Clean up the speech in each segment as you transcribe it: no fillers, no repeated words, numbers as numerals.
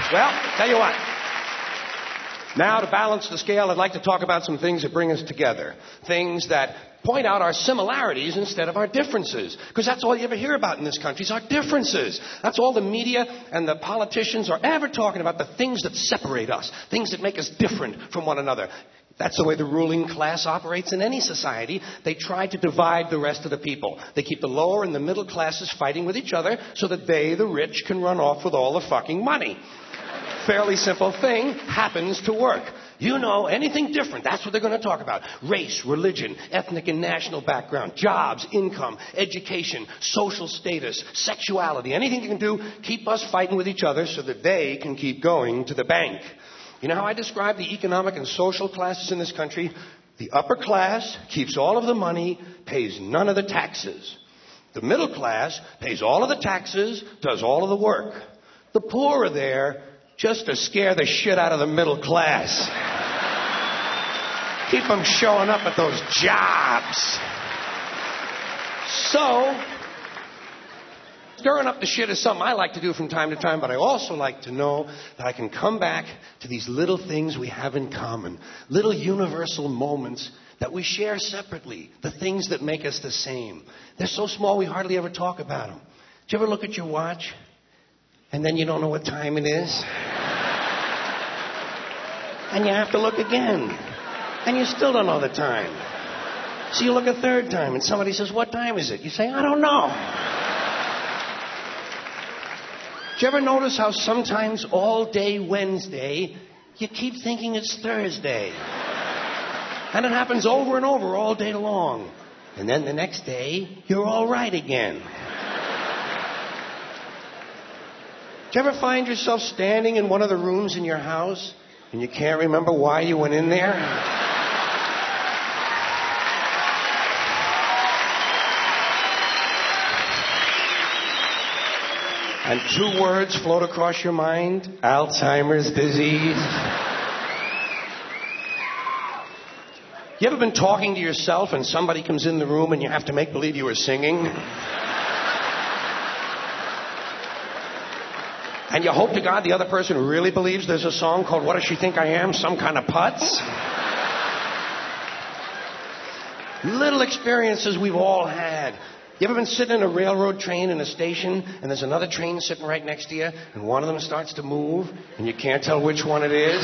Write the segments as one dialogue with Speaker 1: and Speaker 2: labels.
Speaker 1: Well, tell you what. Now, to balance the scale, I'd like to talk about some things that bring us together. Things that point out our similarities instead of our differences. Because that's all you ever hear about in this country is our differences. That's all the media and the politicians are ever talking about, the things that separate us, things that make us different from one another. That's the way the ruling class operates in any society. They try to divide the rest of the people. They keep the lower and the middle classes fighting with each other so that they, the rich, can run off with all the fucking money. Fairly simple thing, happens to work. You know, anything different, that's what they're going to talk about. Race, religion, ethnic and national background, jobs, income, education, social status, sexuality. Anything you can do, keep us fighting with each other so that they can keep going to the bank. You know how I describe the economic and social classes in this country? The upper class keeps all of the money, pays none of the taxes. The middle class pays all of the taxes, does all of the work. The poor are there just to scare the shit out of the middle class. Keep them showing up at those jobs. So, stirring up the shit is something I like to do from time to time, but I also like to know that I can come back to these little things we have in common, little universal moments that we share separately, the things that make us the same. They're so small we hardly ever talk about them. Do you ever look at your watch and then you don't know what time it is? And you have to look again. And you still don't know the time. So you look a third time and somebody says, "What time is it?" You say, "I don't know." Do you ever notice how sometimes all day Wednesday, you keep thinking it's Thursday? And it happens over and over all day long. And then the next day, you're all right again. Do you ever find yourself standing in one of the rooms in your house and you can't remember why you went in there? And two words float across your mind: Alzheimer's disease. You ever been talking to yourself and somebody comes in the room and you have to make believe you were singing? And you hope to God the other person really believes there's a song called "What Does She Think I Am?" Some kind of putz? Little experiences we've all had. You ever been sitting in a railroad train in a station and there's another train sitting right next to you and one of them starts to move and you can't tell which one it is?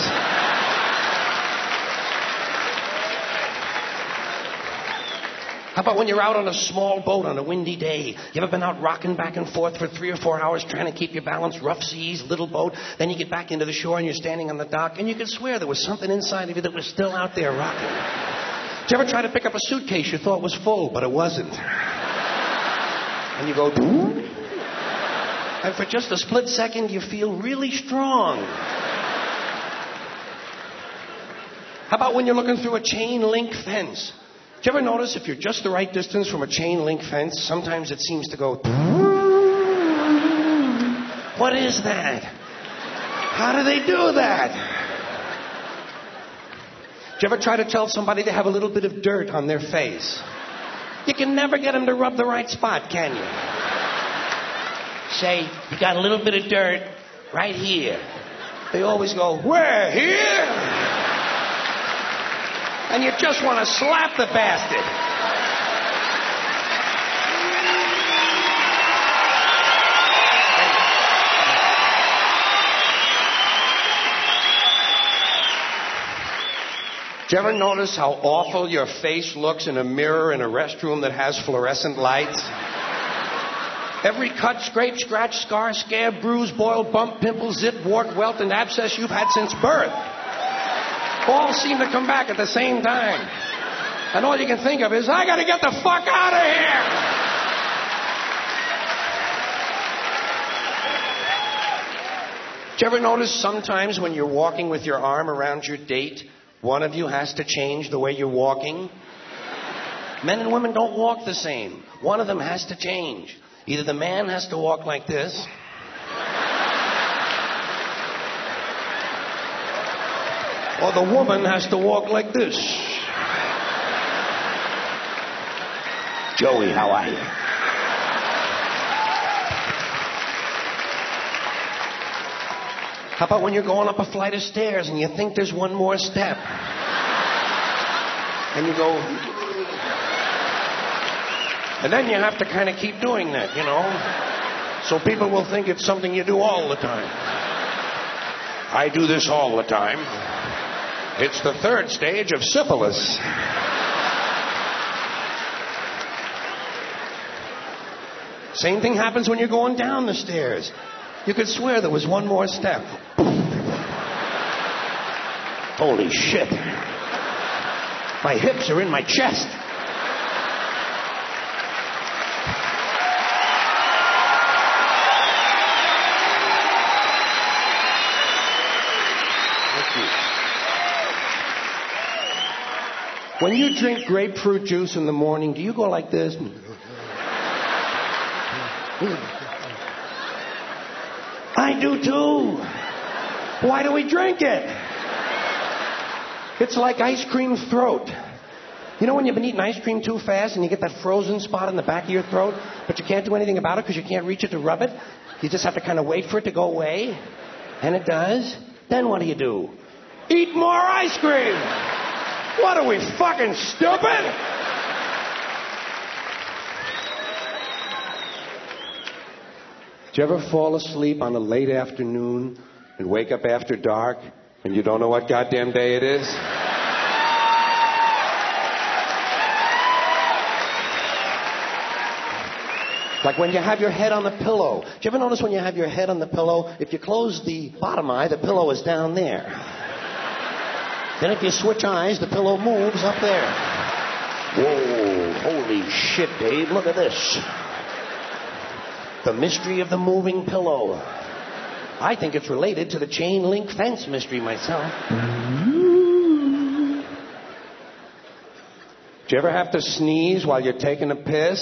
Speaker 1: How about when you're out on a small boat on a windy day? You ever been out rocking back and forth for 3 or 4 hours trying to keep your balance? Rough seas, little boat. Then you get back into the shore and you're standing on the dock and you could swear there was something inside of you that was still out there rocking. Did you ever try to pick up a suitcase you thought was full, but it wasn't? And you go, and for just a split second you feel really strong. How about when you're looking through a chain link fence? Do you ever notice if you're just the right distance from a chain link fence, sometimes it seems to go... What is that? How do they do that? Do you ever try to tell somebody they have a little bit of dirt on their face? You can never get them to rub the right spot, can you? Say, "You got a little bit of dirt right here." They always go, "Where? Here?" And you just want to slap the bastard. Do you ever notice how awful your face looks in a mirror in a restroom that has fluorescent lights? Every cut, scrape, scratch, scar, scab, bruise, boil, bump, pimple, zit, wart, welt, and abscess you've had since birth all seem to come back at the same time. And all you can think of is, "I got to get the fuck out of here!" Do you ever notice sometimes when you're walking with your arm around your date, one of you has to change the way you're walking? Men and women don't walk the same. One of them has to change. Either the man has to walk like this, or the woman has to walk like this. Joey, how are you? How about when you're going up a flight of stairs and you think there's one more step? And you go... And then you have to kind of keep doing that, you know? So people will think it's something you do all the time. I do this all the time. It's the third stage of syphilis. Same thing happens when you're going down the stairs. You could swear there was one more step. Holy shit. My hips are in my chest. When you drink grapefruit juice in the morning, do you go like this? I do too. Why do we drink it? It's like ice cream throat. You know when you've been eating ice cream too fast and you get that frozen spot in the back of your throat, but you can't do anything about it because you can't reach it to rub it? You just have to kind of wait for it to go away. And it does. Then what do? Eat more ice cream. What are we, fucking stupid? Did you ever fall asleep on a late afternoon and wake up after dark and you don't know what goddamn day it is? Like when you have your head on the pillow. Do you ever notice when you have your head on the pillow, if you close the bottom eye, the pillow is down there. Then if you switch eyes, the pillow moves up there. Whoa, holy shit, Dave, look at this. The mystery of the moving pillow. I think it's related to the chain link fence mystery myself. Do you ever have to sneeze while you're taking a piss?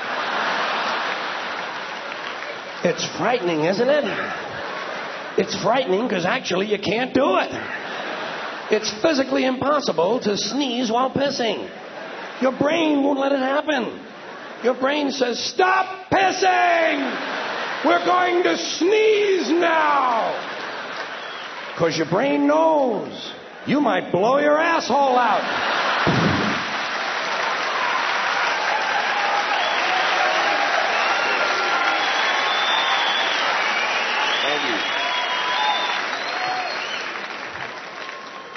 Speaker 1: It's frightening, isn't it? It's frightening because actually you can't do it. It's physically impossible to sneeze while pissing. Your brain won't let it happen. Your brain says, stop pissing! We're going to sneeze now! Because your brain knows you might blow your asshole out.